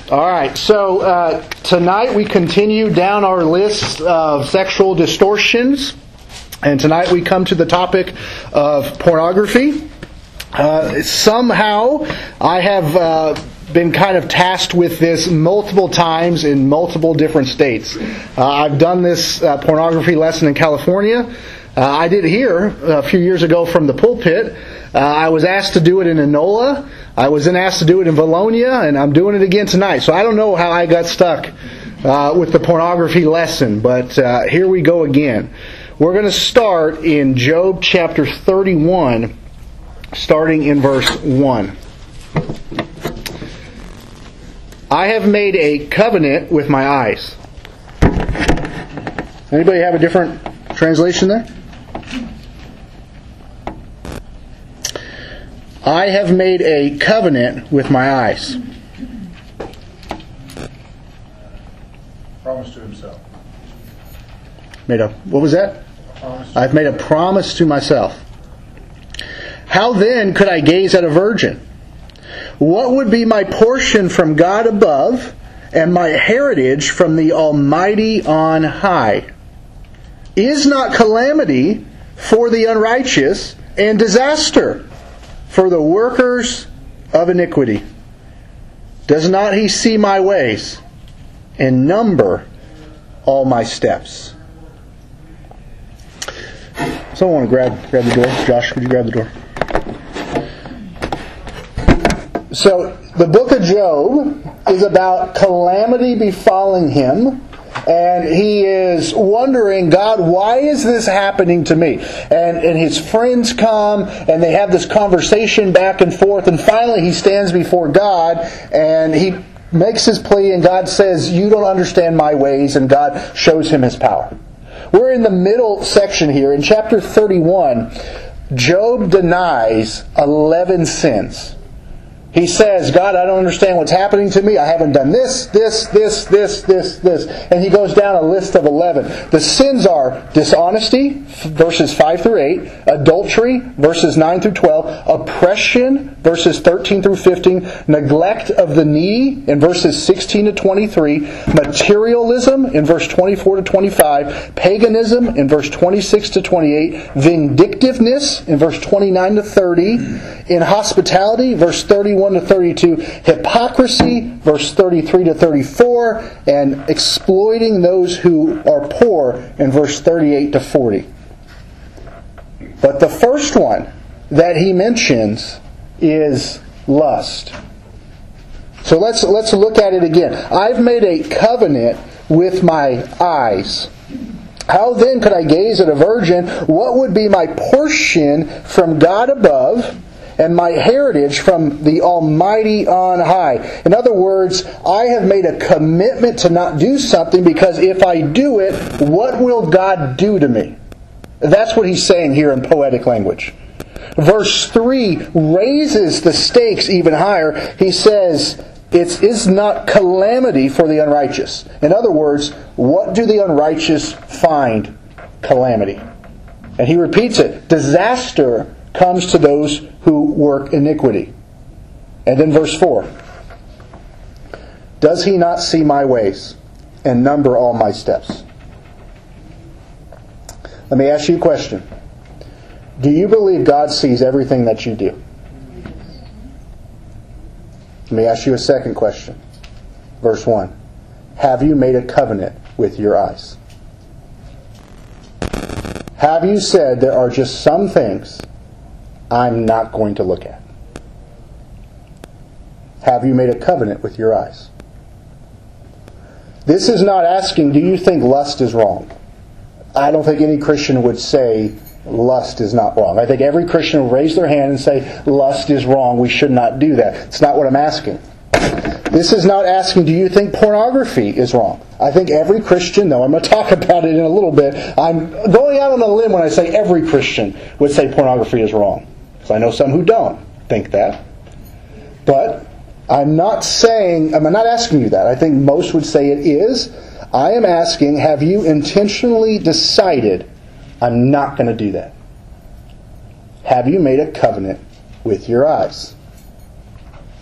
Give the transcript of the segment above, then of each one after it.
All right, so tonight we continue down our list of sexual distortions, and tonight we come to the topic of pornography. Somehow I have been kind of tasked with this multiple times in multiple different states. I've done this pornography lesson in California. I did it here a few years ago from the pulpit. I was asked to do it in Enola. I was then asked to do it in Valonia, and I'm doing it again tonight. So I don't know how I got stuck with the pornography lesson, but here we go again. We're going to start in Job chapter 31, starting in verse 1. I have made a covenant with my eyes. Anybody have a different translation there? I have made a covenant with my eyes. Promise to himself. What was that? I've made a promise to myself. How then could I gaze at a virgin? What would be my portion from God above, and my heritage from the Almighty on high? Is not calamity for the unrighteous, and disaster for the workers of iniquity? Does not He see my ways, and number all my steps? Someone want to grab the door? Josh, would you grab the door? So, the book of Job is about calamity befalling him, and he is wondering, God, why is this happening to me? And his friends come, and they have this conversation back and forth, and finally he stands before God, and he makes his plea, and God says, you don't understand my ways, and God shows him His power. We're in the middle section here. In chapter 31, Job denies 11 sins. He says, God, I don't understand what's happening to me. I haven't done this. And he goes down a list of 11. The sins are dishonesty, verses 5 through 8, adultery, verses 9 through 12, oppression, verses 13 through 15, neglect of the needy, in verses 16 to 23, materialism, in verse 24 to 25, paganism, in verse 26 to 28, vindictiveness, in verse 29 to 30, inhospitality, verse 31 to 32, hypocrisy, verse 33 to 34, and exploiting those who are poor, in verse 38 to 40. But the first one that he mentions is lust. So let's look at it again. I've made a covenant with my eyes. How then could I gaze at a virgin? What would be my portion from God above, and my heritage from the Almighty on high? In other words, I have made a commitment to not do something, because if I do it, what will God do to me? That's what he's saying here in poetic language. Verse 3 raises the stakes even higher. He says, it is not calamity for the unrighteous. In other words, what do the unrighteous find? Calamity. And he repeats it. Disaster comes to those who work iniquity. And then verse 4. Does He not see my ways and number all my steps? Let me ask you a question. Do you believe God sees everything that you do? Let me ask you a second question. Verse 1. Have you made a covenant with your eyes? Have you said there are just some things I'm not going to look at? Have you made a covenant with your eyes? This is not asking, do you think lust is wrong? I don't think any Christian would say lust is not wrong. I think every Christian will raise their hand and say, lust is wrong, we should not do that. It's not what I'm asking. This is not asking, do you think pornography is wrong? I think every Christian, though, I'm going to talk about it in a little bit. I'm going out on a limb when I say every Christian would say pornography is wrong. Because I know some who don't think that. But I'm not asking you that. I think most would say it is. I am asking, have you intentionally decided, I'm not going to do that? Have you made a covenant with your eyes?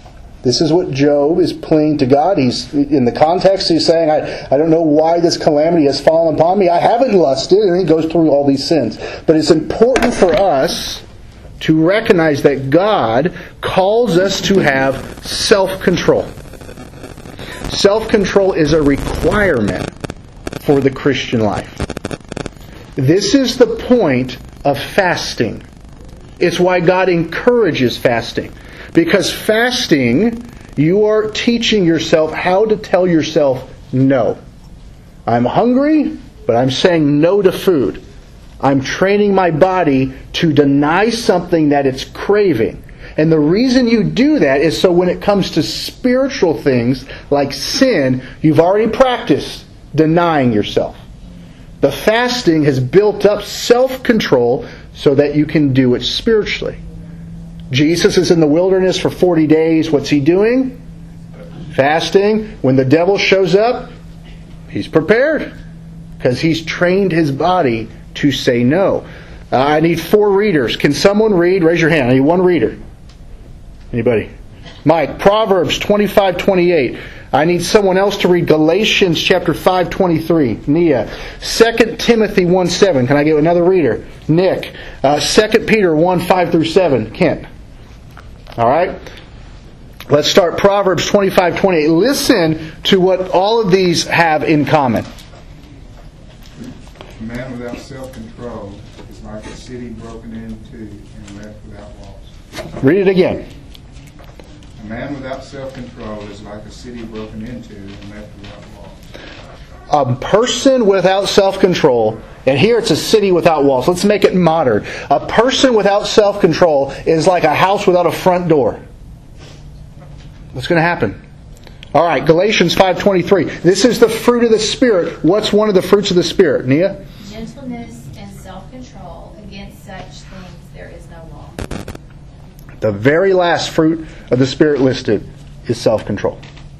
This is what Job is pleading to God. He's in the context, he's saying, I don't know why this calamity has fallen upon me. I haven't lusted. And he goes through all these sins. But it's important for us to recognize that God calls us to have self-control. Self-control is a requirement for the Christian life. This is the point of fasting. It's why God encourages fasting. Because fasting, you are teaching yourself how to tell yourself no. I'm hungry, but I'm saying no to food. I'm training my body to deny something that it's craving. And the reason you do that is so when it comes to spiritual things like sin, you've already practiced denying yourself. The fasting has built up self-control so that you can do it spiritually. Jesus is in the wilderness for 40 days. What's he doing? Fasting. When the devil shows up, he's prepared because he's trained his body to say no. I need 4 readers. Can someone read? Raise your hand. I need 1 reader. Anybody? Mike, Proverbs 25:28. I need someone else to read Galatians chapter 5:23. Nia. 2 Timothy 1:7. Can I get another reader? Nick. 2 Peter 1:5-7. Kent. All right? Let's start Proverbs 25:28. Listen to what all of these have in common. A man without self-control is like a city broken into and left without walls. Read it again. A man without self-control is like a city broken into and left without walls. A person without self-control, and here it's a city without walls. Let's make it modern. A person without self-control is like a house without a front door. What's going to happen? All right, Galatians 5:23. This is the fruit of the Spirit. What's one of the fruits of the Spirit? Nia? Gentleness and self-control. Against such things there is no law. The very last fruit of the Spirit listed is self-control.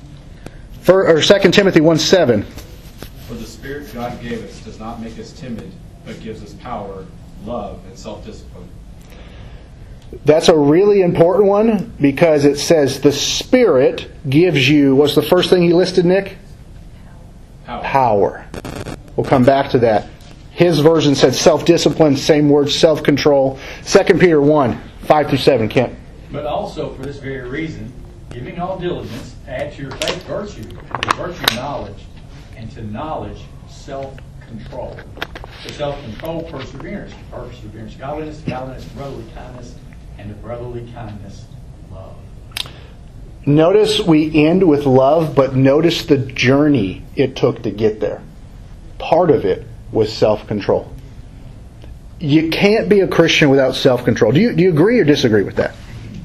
2 Timothy 1:7. For the Spirit God gave us does not make us timid, but gives us power, love, and self-discipline. That's a really important one because it says the Spirit gives you, what's the first thing he listed, Nick? Power. We'll come back to that. His version said self-discipline, same word, self-control. 2 Peter 1:5-7, Kent. But also for this very reason, giving all diligence, add to your faith virtue, and to virtue knowledge, and to knowledge self-control. To self-control perseverance, godliness, brotherly kindness, and to brotherly kindness, love. Notice we end with love, but notice the journey it took to get there. Part of it was self-control. You can't be a Christian without self-control. Do you agree or disagree with that?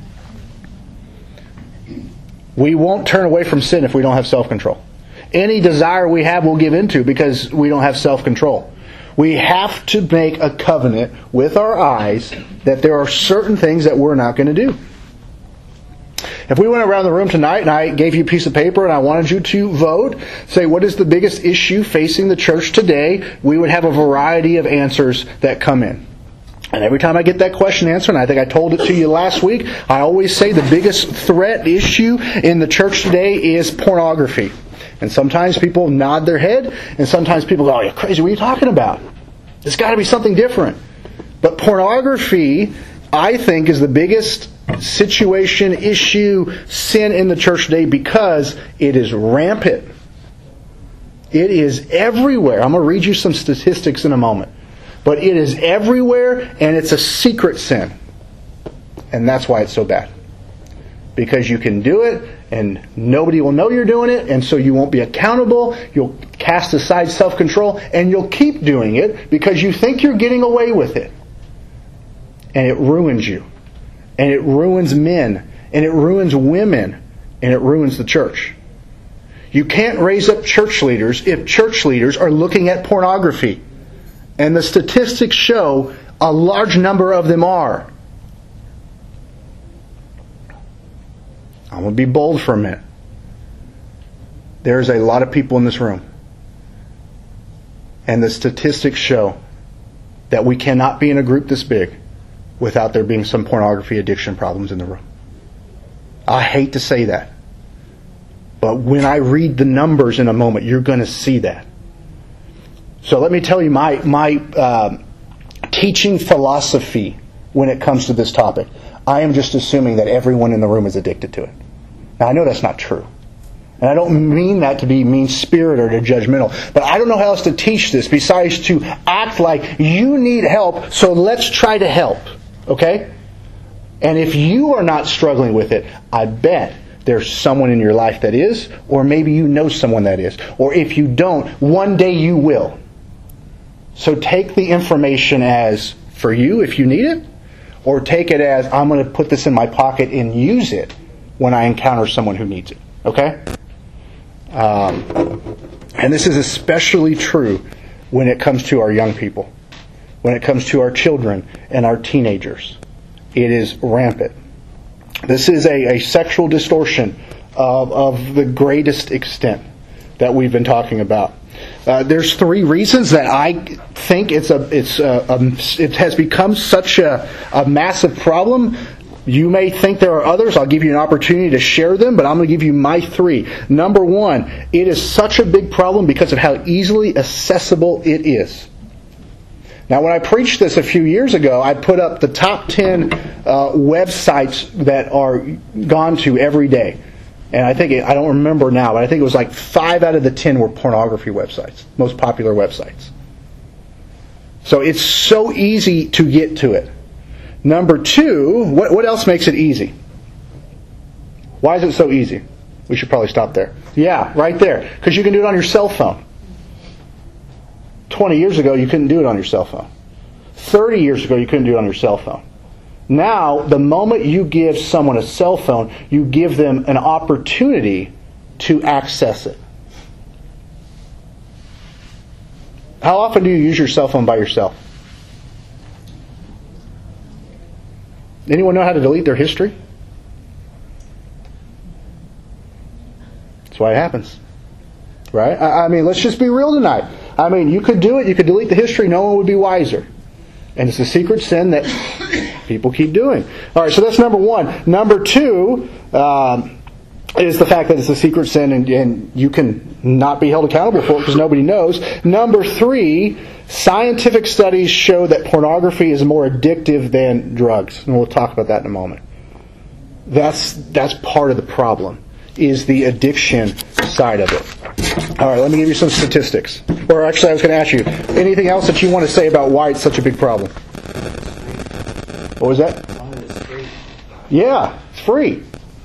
We won't turn away from sin if we don't have self-control. Any desire we have we'll give into because we don't have self-control. We have to make a covenant with our eyes that there are certain things that we're not going to do. If we went around the room tonight and I gave you a piece of paper and I wanted you to vote, say what is the biggest issue facing the church today, we would have a variety of answers that come in. And every time I get that question answered, and I think I told it to you last week, I always say the biggest threat issue in the church today is pornography. And sometimes people nod their head, and sometimes people go, "Oh, you're crazy, what are you talking about? There's got to be something different." But pornography, I think, is the biggest situation, issue, sin in the church today because it is rampant. It is everywhere. I'm going to read you some statistics in a moment. But it is everywhere, and it's a secret sin. And that's why it's so bad. Because you can do it, and nobody will know you're doing it, and so you won't be accountable. You'll cast aside self-control, and you'll keep doing it because you think you're getting away with it. And it ruins you. And it ruins men. And it ruins women. And it ruins the church. You can't raise up church leaders if church leaders are looking at pornography. And the statistics show a large number of them are. I'm going to be bold for a minute. There's a lot of people in this room. And the statistics show that we cannot be in a group this big without there being some pornography addiction problems in the room. I hate to say that. But when I read the numbers in a moment, you're going to see that. So let me tell you my teaching philosophy when it comes to this topic. I am just assuming that everyone in the room is addicted to it. Now, I know that's not true. And I don't mean that to be mean-spirited or to judgmental. But I don't know how else to teach this besides to act like you need help, so let's try to help. Okay? And if you are not struggling with it, I bet there's someone in your life that is, or maybe you know someone that is. Or if you don't, one day you will. So take the information as for you if you need it, or take it as I'm going to put this in my pocket and use it when I encounter someone who needs it. Okay? And this is especially true when it comes to our young people, when it comes to our children and our teenagers. It is rampant. This is a sexual distortion of the greatest extent that we've been talking about. There's 3 reasons that I think it has become such a massive problem. You may think there are others. I'll give you an opportunity to share them, but I'm going to give you my 3. Number 1, it is such a big problem because of how easily accessible it is. Now, when I preached this a few years ago, I put up the top 10 websites that are gone to every day. And I don't remember now, but I think it was like 5 out of the 10 were pornography websites, most popular websites. So it's so easy to get to it. Number 2, what else makes it easy? Why is it so easy? We should probably stop there. Yeah, right there. Because you can do it on your cell phone. 20 years ago, you couldn't do it on your cell phone. 30 years ago, you couldn't do it on your cell phone. Now, the moment you give someone a cell phone, you give them an opportunity to access it. How often do you use your cell phone by yourself? Anyone know how to delete their history? That's why it happens. Right? I mean, let's just be real tonight. I mean, you could do it. You could delete the history. No one would be wiser. And it's a secret sin that people keep doing. All right, so that's number 1. Number 2 is the fact that it's a secret sin and you can not be held accountable for it because nobody knows. Number 3, scientific studies show that pornography is more addictive than drugs. And we'll talk about that in a moment. That's part of the problem, is the addiction side of it. All right, let me give you some statistics. Or actually, I was going to ask you, anything else that you want to say about why it's such a big problem? What was that? It's free. Yeah, it's free.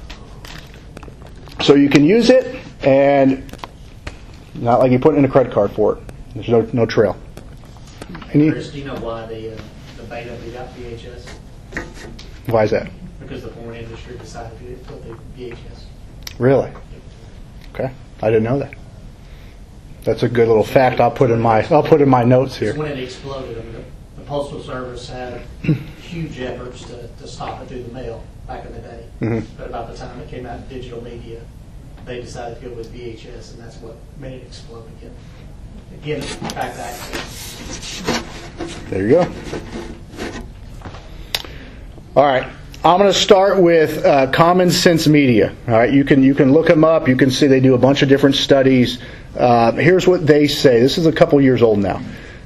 So you can use it, and not like you put in a credit card for it. There's no trail. Chris, do you know why the beta got VHS? Why is that? Because the porn industry decided to put the VHS. Really? Okay, I didn't know that. That's a good little fact. I'll put in my notes here. When it exploded, I mean, the Postal Service had huge efforts to stop it through the mail back in the day. Mm-hmm. But about the time it came out in digital media, they decided to go with VHS, and that's what made it explode again. Again, back to access. There you go. All right. I'm going to start with Common Sense Media. All right, you can look them up. You can see they do a bunch of different studies. Here's what they say. This is a couple years old now.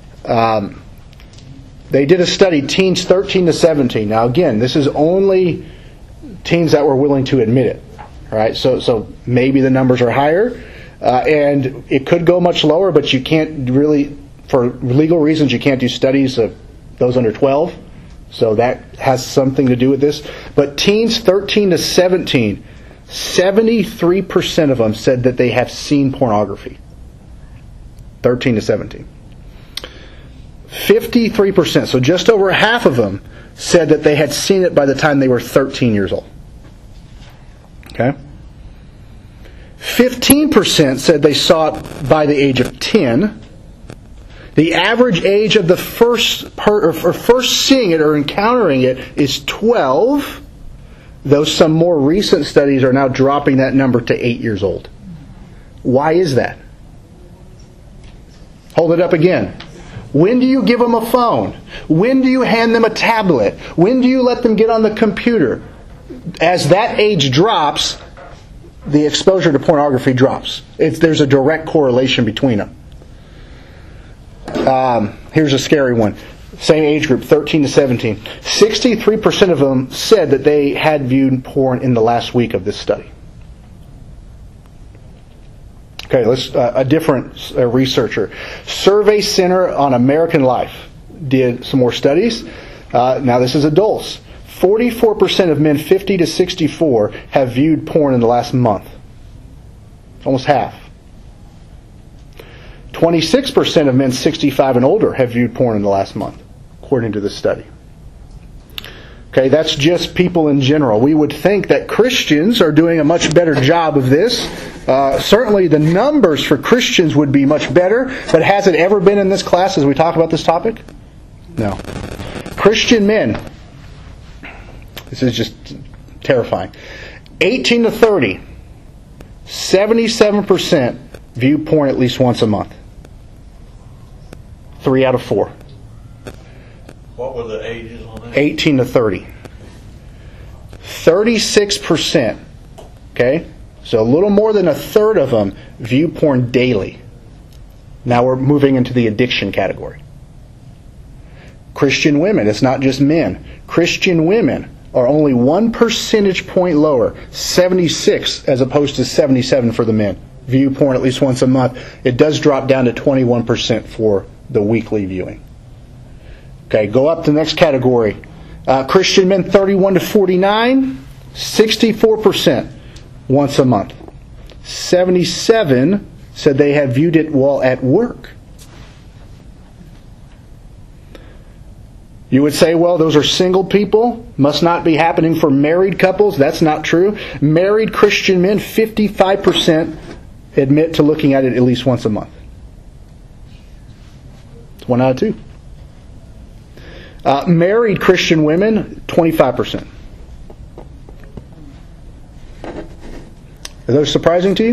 They did a study, teens 13 to 17. Now, again, this is only teens that were willing to admit it. All right, so maybe the numbers are higher, and it could go much lower, but you can't really, for legal reasons, you can't do studies of those under 12. So that has something to do with this. But teens 13 to 17, 73% of them said that they have seen pornography. 13 to 17. 53%, so just over half of them, said that they had seen it by the time they were 13 years old. Okay? 15% said they saw it by the age of 10. The average age of the first seeing it or encountering it is 12, though some more recent studies are now dropping that number to 8 years old. Why is that? Hold it up again. When do you give them a phone? When do you hand them a tablet? When do you let them get on the computer? as that age drops, the exposure to pornography drops. There's a direct correlation between them. Here's a scary one. Same age group, 13 to 17. 63% of them said that they had viewed porn in the last week of this study. Okay, let's a different researcher. Survey Center on American Life did some more studies. Now this is adults. 44% of men 50 to 64 have viewed porn in the last month. Almost half. 26% of men 65 and older have viewed porn in the last month, according to this study. Okay, that's just people in general. We would think that Christians are doing a much better job of this. Certainly the numbers for Christians would be much better, but has it ever been in this class as we talk about this topic? No. Christian men, this is just terrifying. 18 to 30, 77% view porn at least once a month. 3 out of 4. What were the ages on that? 18 to 30. 36%, okay? So a little more than a third of them view porn daily. Now we're moving into the addiction category. Christian women, it's not just men. Christian women are only 1 percentage point lower, 76 as opposed to 77 for the men. View porn at least once a month. It does drop down to 21% for the weekly viewing. Okay, go up to the next category. Christian men 31 to 49, 64% once a month. 77 said they had viewed it while at work. You would say, well, those are single people. Must not be happening for married couples. That's not true. Married Christian men, 55% admit to looking at it at least once a month. It's 1 out of 2. Married Christian women, 25%. Are those surprising to you?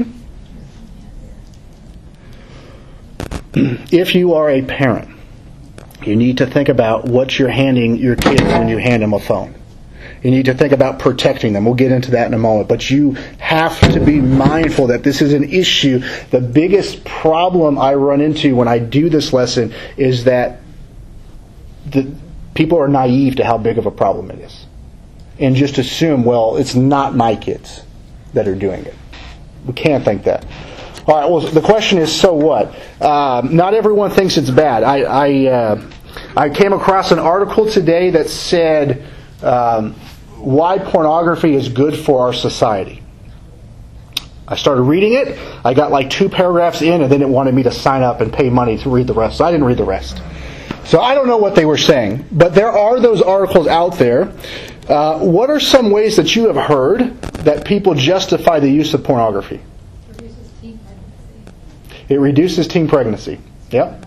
If you are a parent, you need to think about what you're handing your kids when you hand them a phone. You need to think about protecting them. We'll get into that in a moment. But you have to be mindful that this is an issue. The biggest problem I run into when I do this lesson is that people are naive to how big of a problem it is. And just assume, well, it's not my kids that are doing it. We can't think that. All right, well, the question is, so what? Not everyone thinks it's bad. I came across an article today that said why pornography is good for our society. I started reading it. I got like 2 paragraphs in, and then it wanted me to sign up and pay money to read the rest. So I didn't read the rest. So I don't know what they were saying. But there are those articles out there. What are some ways that you have heard that people justify the use of pornography? Reduces teen pregnancy. It reduces teen pregnancy. Yep.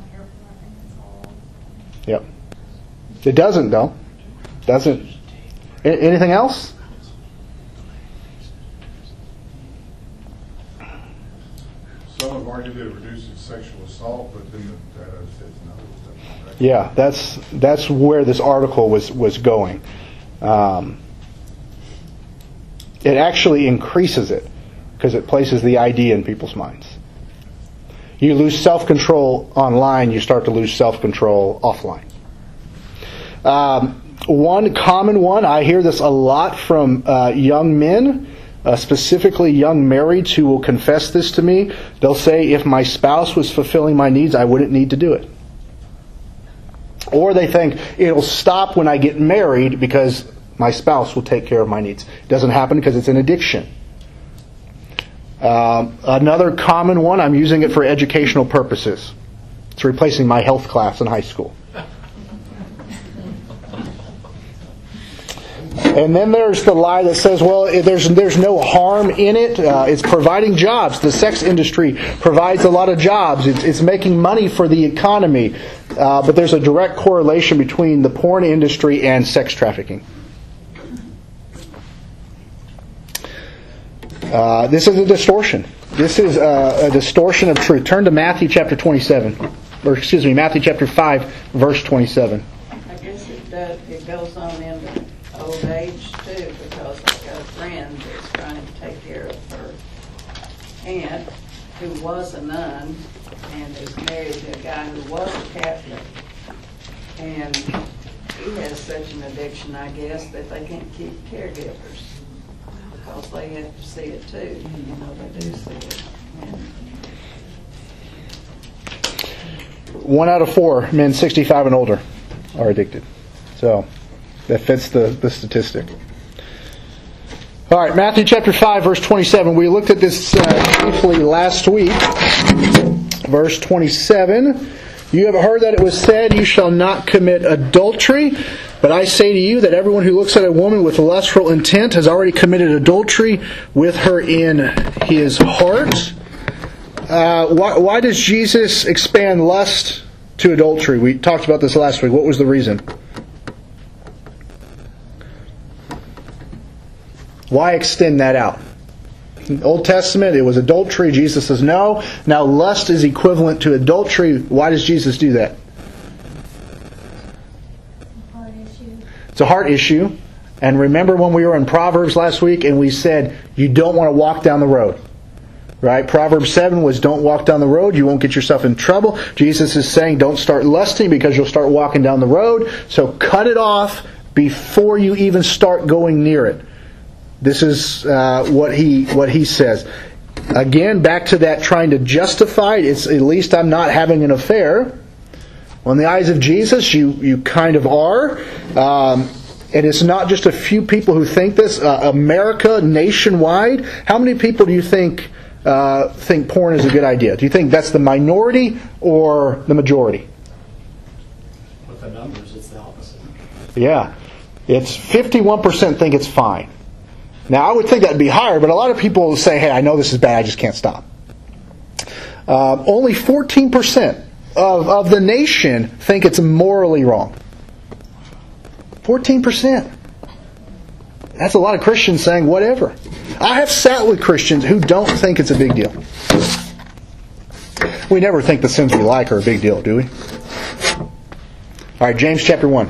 Yep. It doesn't, though. Doesn't. Anything else? Some have argued that it reduces sexual assault, but then the data says no. Yeah, that's where this article was going. It actually increases it because it places the idea in people's minds. You lose self-control online, you start to lose self-control offline. One common one, I hear this a lot from young men, specifically young marrieds who will confess this to me. They'll say, if my spouse was fulfilling my needs, I wouldn't need to do it. Or they think, it'll stop when I get married because my spouse will take care of my needs. It doesn't happen because it's an addiction. Another common one, I'm using it for educational purposes. It's replacing my health class in high school. And then there's the lie that says, well, there's no harm in it. It's providing jobs. The sex industry provides a lot of jobs. It's making money for the economy. But there's a direct correlation between the porn industry and sex trafficking. This is a distortion. This is a distortion of truth. Turn to Matthew chapter 27. Or excuse me, Matthew chapter 5, verse 27. I guess it goes on into old age too, because like friend that's trying to take care of her aunt, who was a nun, and is married to a guy who was a Catholic. And he has such an addiction, I guess, that they can't keep caregivers because they have to see it too. You know, they do see it. And 1 out of 4 men 65 and older are addicted. So that fits the statistic. All right, Matthew chapter 5, verse 27. We looked at this briefly last week. Verse 27. You have heard that it was said, you shall not commit adultery. But I say to you that everyone who looks at a woman with lustful intent has already committed adultery with her in his heart. Why does Jesus expand lust to adultery? We talked about this last week. What was the reason? Why extend that out? In the Old Testament, it was adultery. Jesus says no. Now lust is equivalent to adultery. Why does Jesus do that? Heart issue. It's a heart issue. And remember when we were in Proverbs last week and we said you don't want to walk down the road. Right? Proverbs 7 was don't walk down the road. You won't get yourself in trouble. Jesus is saying don't start lusting because you'll start walking down the road. So cut it off before you even start going near it. This is what he says. Again, back to that trying to justify it. It's at least I'm not having an affair. Well, in the eyes of Jesus, you kind of are. And it's not just a few people who think this. America, nationwide, how many people do you think porn is a good idea? Do you think that's the minority or the majority? With the numbers, it's the opposite. Yeah. It's 51% think it's fine. Now, I would think that would be higher, but a lot of people say, hey, I know this is bad, I just can't stop. Only 14% of the nation think it's morally wrong. 14%. That's a lot of Christians saying whatever. I have sat with Christians who don't think it's a big deal. We never think the sins we like are a big deal, do we? All right, James chapter 1.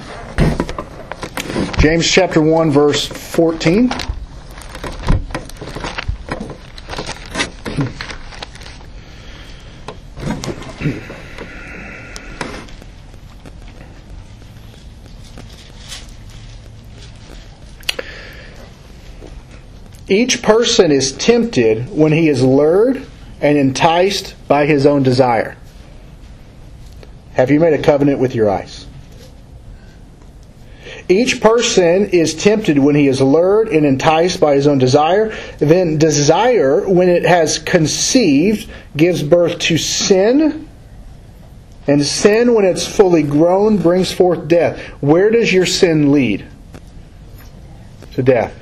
James chapter 1, verse 14. Each person is tempted when he is lured and enticed by his own desire. Have you made a covenant with your eyes? Each person is tempted when he is lured and enticed by his own desire. Then desire, when it has conceived, gives birth to sin. And sin, when it's fully grown, brings forth death. Where does your sin lead? To death.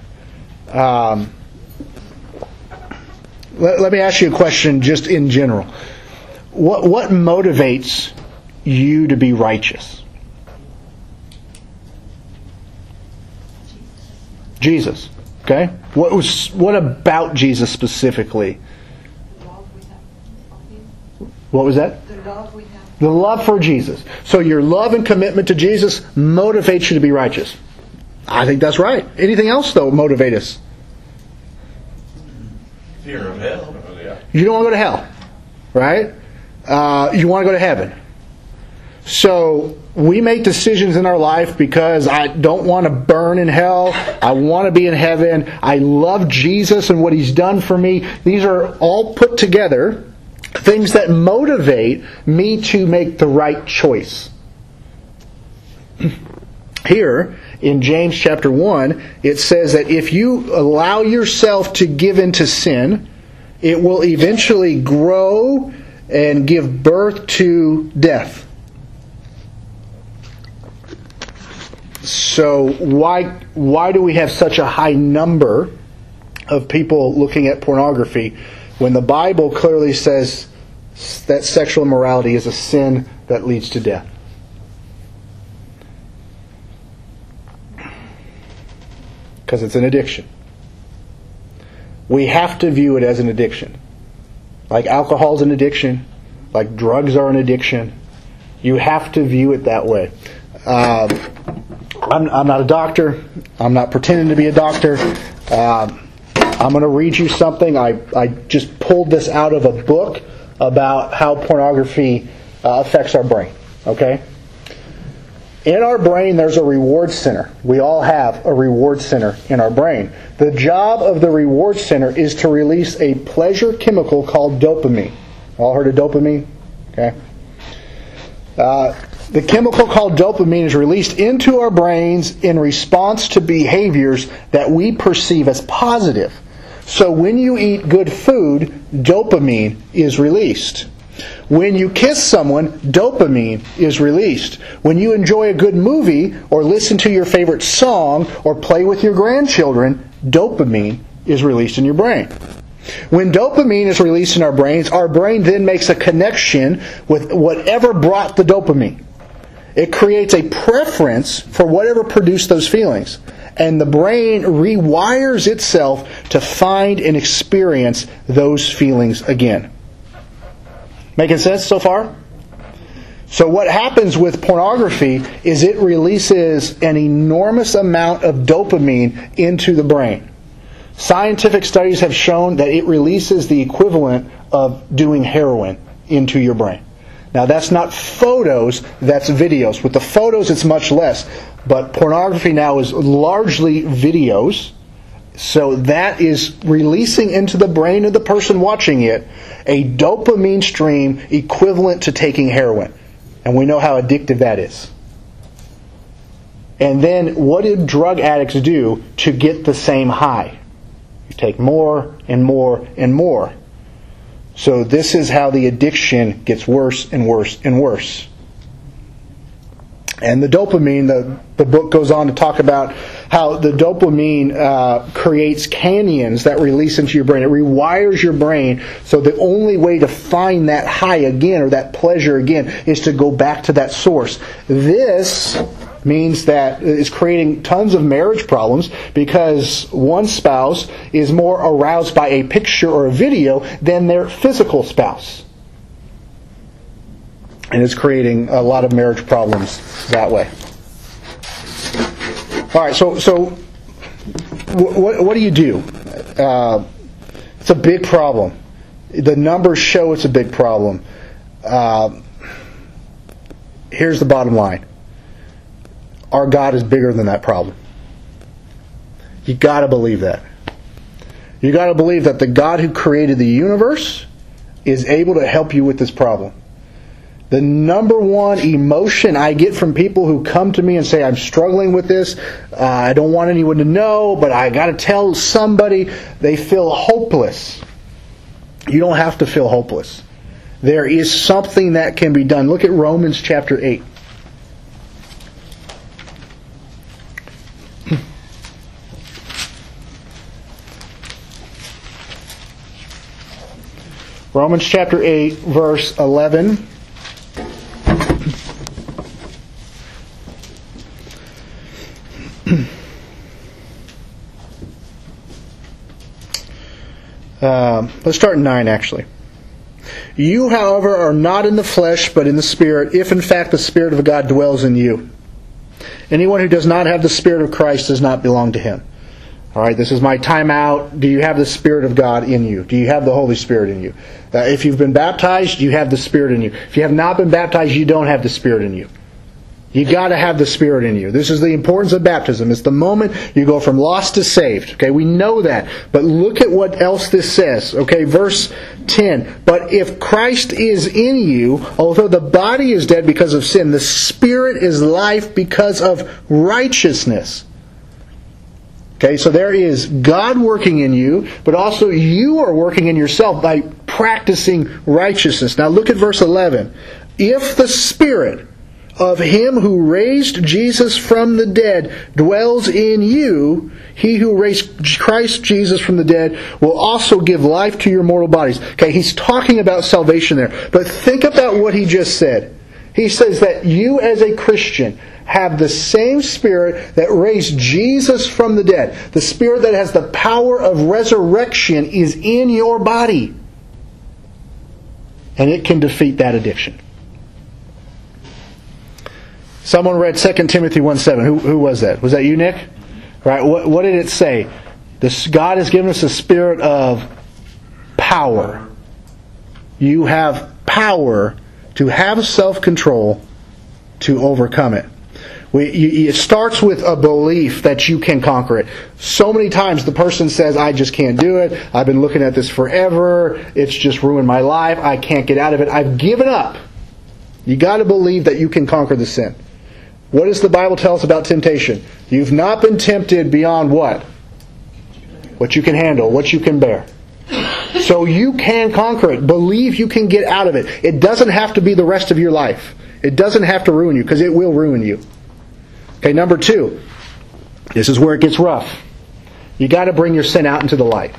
Let me ask you a question just in general. What motivates you to be righteous? Jesus. Okay? What about Jesus specifically? What was that? the love we have. The love for Jesus. So your love and commitment to Jesus motivates you to be righteous. I think that's right. Anything else, though, motivate us? Fear of hell. You don't want to go to hell. Right? You want to go to heaven. So we make decisions in our life because I don't want to burn in hell. I want to be in heaven. I love Jesus and what He's done for me. These are all put together, things that motivate me to make the right choice. Here, in James chapter 1, it says that if you allow yourself to give into sin, it will eventually grow and give birth to death. So why do we have such a high number of people looking at pornography when the Bible clearly says that sexual immorality is a sin that leads to death? Because it's an addiction. We have to view it as an addiction. Like alcohol is an addiction. Like drugs are an addiction. You have to view it that way. I'm not a doctor. I'm not pretending to be a doctor. I'm going to read you something. I just pulled this out of a book about how pornography affects our brain. Okay? In our brain, there's a reward center. We all have a reward center in our brain. The job of the reward center is to release a pleasure chemical called dopamine. All heard of dopamine? Okay. The chemical called dopamine is released into our brains in response to behaviors that we perceive as positive. So when you eat good food, dopamine is released. When you kiss someone, dopamine is released. When you enjoy a good movie, or listen to your favorite song, or play with your grandchildren, dopamine is released in your brain. When dopamine is released in our brain then makes a connection with whatever brought the dopamine. It creates a preference for whatever produced those feelings. And the brain rewires itself to find and experience those feelings again. Making sense so far? So what happens with pornography is it releases an enormous amount of dopamine into the brain. Scientific studies have shown that it releases the equivalent of doing heroin into your brain. Now that's not photos, that's videos. With the photos it's much less. But pornography now is largely videos. So that is releasing into the brain of the person watching it a dopamine stream equivalent to taking heroin. And we know how addictive that is. And then what do drug addicts do to get the same high? You take more and more and more. So this is how the addiction gets worse and worse and worse. And the dopamine, the book goes on to talk about how the dopamine creates canyons that release into your brain. It rewires your brain, so the only way to find that high again, or that pleasure again, is to go back to that source. This means that it's creating tons of marriage problems because one spouse is more aroused by a picture or a video than their physical spouse. And it's creating a lot of marriage problems that way. All right, so what do you do? It's a big problem. The numbers show it's a big problem. Here's the bottom line. Our God is bigger than that problem. You got to believe that. You got to believe that the God who created the universe is able to help you with this problem. The number one emotion I get from people who come to me and say, I'm struggling with this, I don't want anyone to know, but I got to tell somebody, they feel hopeless. You don't have to feel hopeless. There is something that can be done. Look at Romans chapter 8. Romans chapter 8, verse 11. Let's start in 9 actually. You, however, are not in the flesh, but in the Spirit, if in fact the Spirit of God dwells in you. Anyone who does not have the Spirit of Christ does not belong to Him. All right, this is my time out. Do you have the Spirit of God in you? Do you have the Holy Spirit in you? If you've been baptized, you have the Spirit in you. If you have not been baptized, you don't have the Spirit in you. You got to have the Spirit in you. This is the importance of baptism. It's the moment you go from lost to saved. Okay, we know that. But look at what else this says. Okay, verse 10. But if Christ is in you, although the body is dead because of sin, the Spirit is life because of righteousness. Okay, so there is God working in you, but also you are working in yourself by practicing righteousness. Now look at verse 11. If the Spirit of Him who raised Jesus from the dead dwells in you, He who raised Christ Jesus from the dead will also give life to your mortal bodies. Okay, he's talking about salvation there. But think about what he just said. He says that you as a Christian have the same Spirit that raised Jesus from the dead. The Spirit that has the power of resurrection is in your body. And it can defeat that addiction. Someone read 2 Timothy 1:7. Who was that? Was that you, Nick? Right. What did it say? God has given us a spirit of power. You have power to have self-control to overcome it. It starts with a belief that you can conquer it. So many times the person says, I just can't do it. I've been looking at this forever. It's just ruined my life. I can't get out of it. I've given up. You got to believe that you can conquer the sin. What does the Bible tell us about temptation? You've not been tempted beyond what? What you can handle, what you can bear. So you can conquer it. Believe you can get out of it. It doesn't have to be the rest of your life. It doesn't have to ruin you, because it will ruin you. Okay, number 2. This is where it gets rough. You got to bring your sin out into the light.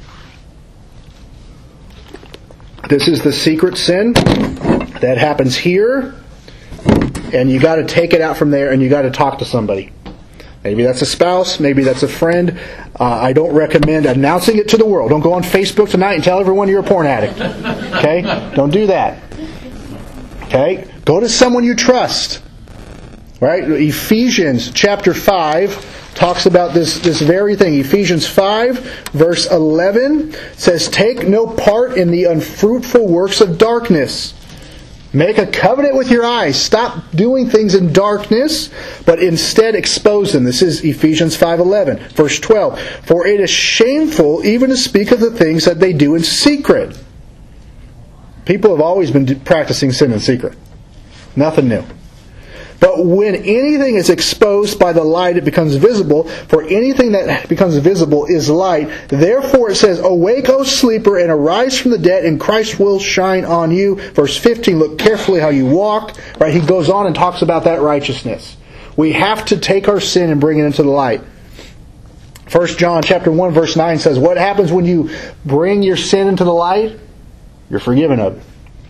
This is the secret sin that happens here, and you got to take it out from there, and you got to talk to somebody. Maybe that's a spouse, maybe that's a friend. I don't recommend announcing it to the world. Don't go on Facebook tonight and tell everyone you're a porn addict. Okay? Don't do that. Okay? Go to someone you trust. Right? Ephesians chapter 5 talks about this very thing. Ephesians 5 verse 11 says, take no part in the unfruitful works of darkness. Make a covenant with your eyes. Stop doing things in darkness, but instead expose them. This is Ephesians 5:11. Verse 12. For it is shameful even to speak of the things that they do in secret. People have always been practicing sin in secret. Nothing new. But when anything is exposed by the light, it becomes visible. For anything that becomes visible is light. Therefore it says, awake, O sleeper, and arise from the dead, and Christ will shine on you. Verse 15, look carefully how you walk. Right? He goes on and talks about that righteousness. We have to take our sin and bring it into the light. 1 John chapter 1 verse 9 says, what happens when you bring your sin into the light? You're forgiven of it.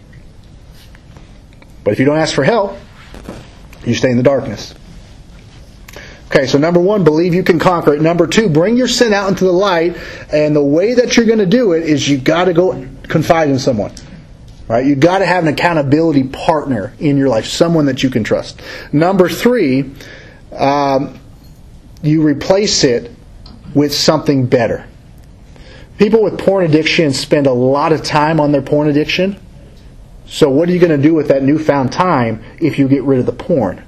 But if you don't ask for help, you stay in the darkness. Okay, so number 1, believe you can conquer it. Number 2, bring your sin out into the light. And the way that you're going to do it is you got to go confide in someone. Right? You got to have an accountability partner in your life, someone that you can trust. Number 3, you replace it with something better. People with porn addiction spend a lot of time on their porn addiction. So what are you going to do with that newfound time if you get rid of the porn?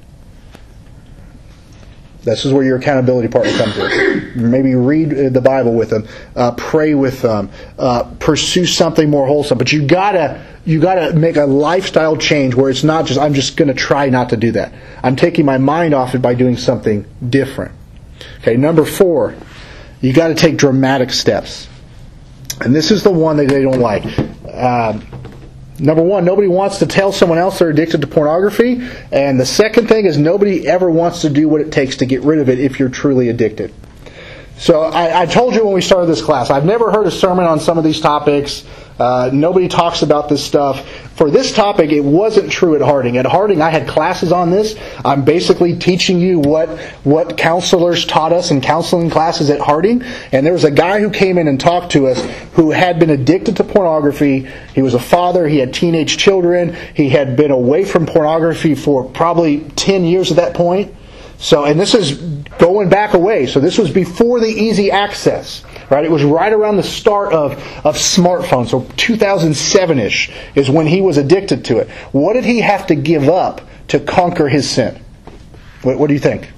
This is where your accountability partner comes in. Maybe read the Bible with them, pray with them, pursue something more wholesome. But you gotta make a lifestyle change where it's not just I'm just going to try not to do that. I'm taking my mind off it by doing something different. Okay, number 4, you got to take dramatic steps, and this is the one that they don't like. Number 1, nobody wants to tell someone else they're addicted to pornography. And the second thing is nobody ever wants to do what it takes to get rid of it if you're truly addicted. So I told you when we started this class, I've never heard a sermon on some of these topics. Nobody talks about this stuff. For this topic, it wasn't true at Harding. At Harding, I had classes on this. I'm basically teaching you what counselors taught us in counseling classes at Harding. And there was a guy who came in and talked to us who had been addicted to pornography. He was a father. He had teenage children. He had been away from pornography for probably 10 years at that point. So, and this is going back away. So this was before the easy access. Right? It was right around the start of smartphones. So 2007-ish is when he was addicted to it. What did he have to give up to conquer his sin? What do you think?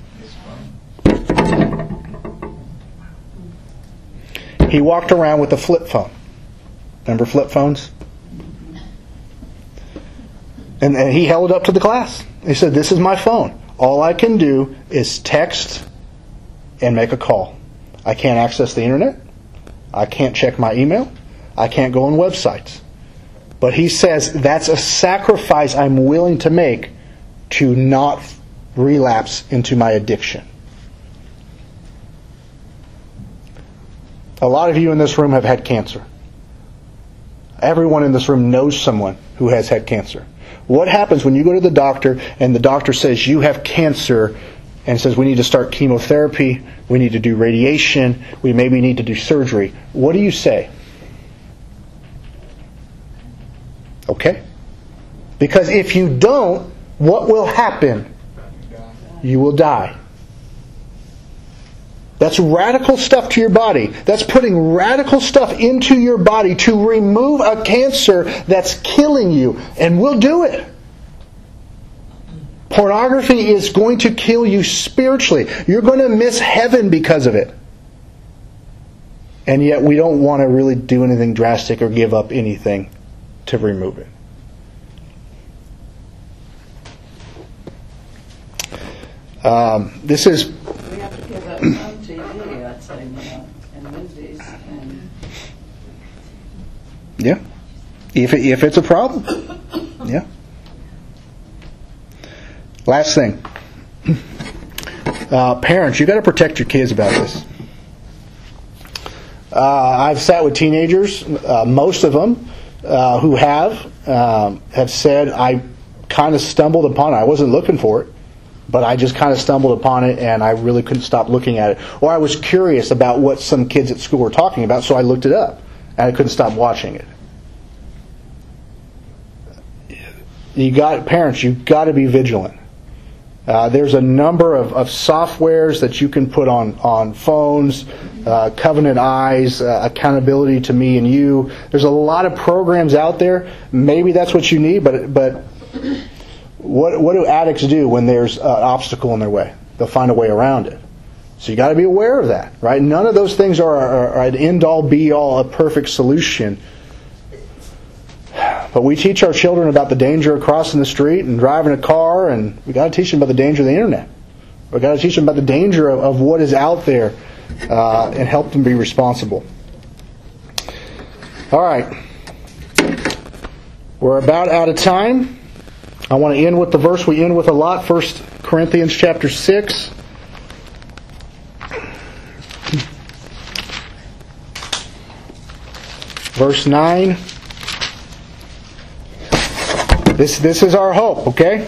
He walked around with a flip phone. Remember flip phones? And he held it up to the class. He said, this is my phone. All I can do is text and make a call. I can't access the internet. I can't check my email. I can't go on websites. But he says that's a sacrifice I'm willing to make to not relapse into my addiction. A lot of you in this room have had cancer. Everyone in this room knows someone who has had cancer. What happens when you go to the doctor and the doctor says you have cancer and says we need to start chemotherapy, we need to do radiation, we maybe need to do surgery? What do you say? Okay? Because if you don't, what will happen? You will die. That's radical stuff to your body. That's putting radical stuff into your body to remove a cancer that's killing you. And we'll do it. Pornography is going to kill you spiritually. You're going to miss heaven because of it. And yet we don't want to really do anything drastic or give up anything to remove it. This is... We have to give up some TV, I'd say, and movies. And yeah. If it's a problem. Yeah. Last thing. Parents, you've got to protect your kids about this. I've sat with teenagers, most of them, who have said, I kind of stumbled upon it. I wasn't looking for it, but I just kind of stumbled upon it and I really couldn't stop looking at it. Or I was curious about what some kids at school were talking about, so I looked it up and I couldn't stop watching it. Parents, you've got to be vigilant. There's a number of softwares that you can put on phones, Covenant Eyes, Accountability to Me and You. There's a lot of programs out there. Maybe that's what you need, but what do addicts do when there's an obstacle in their way? They'll find a way around it. So you got to be aware of that, right? None of those things are an end-all, be-all, a perfect solution. But we teach our children about the danger of crossing the street and driving a car, and we got to teach them about the danger of the internet. We got to teach them about the danger of what is out there, and help them be responsible. All right, we're about out of time. I want to end with the verse we end with a lot, 1 Corinthians chapter 6. Verse 9. This is our hope, okay?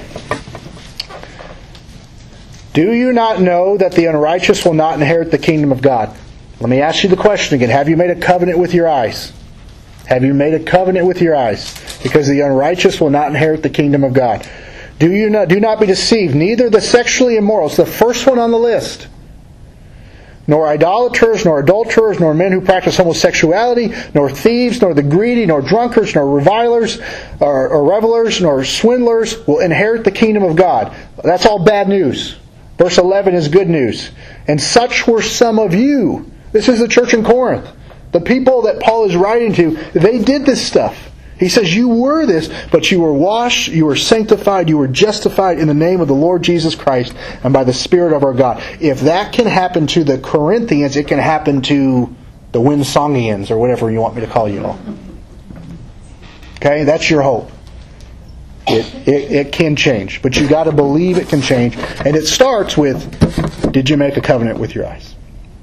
Do you not know that the unrighteous will not inherit the kingdom of God? Let me ask you the question again. Have you made a covenant with your eyes? Have you made a covenant with your eyes? Because the unrighteous will not inherit the kingdom of God. Do not be deceived. Neither the sexually immoral, it's the first one on the list, nor idolaters, nor adulterers, nor men who practice homosexuality, nor thieves, nor the greedy, nor drunkards, nor revilers, or revelers, nor swindlers will inherit the kingdom of God. That's all bad news. Verse 11 is good news. And such were some of you. This is the church in Corinth. The people that Paul is writing to, they did this stuff. He says, you were this, but you were washed, you were sanctified, you were justified in the name of the Lord Jesus Christ and by the Spirit of our God. If that can happen to the Corinthians, it can happen to the Winsongians, or whatever you want me to call you all. Okay, that's your hope. It can change, but you got to believe it can change. And it starts with, did you make a covenant with your eyes?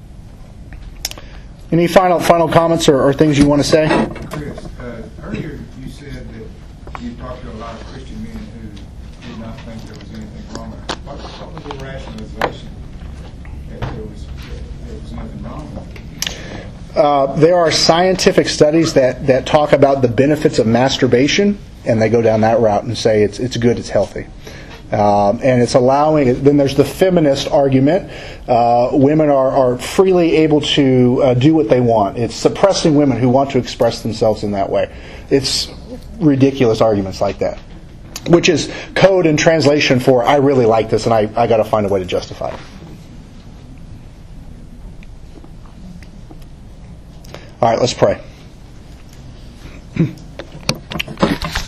Any final comments or things you want to say? Chris, earlier you said that you talked to a lot of Christian men who did not think there was anything wrong with it. What was the rationalization that there was nothing wrong with it? There are scientific studies that talk about the benefits of masturbation, and they go down that route and say it's good, it's healthy. And it's allowing, then there's the feminist argument. Women are freely able to do what they want. It's suppressing women who want to express themselves in that way. It's ridiculous arguments like that, which is code and translation for I really like this and I got to find a way to justify it. All right, let's pray.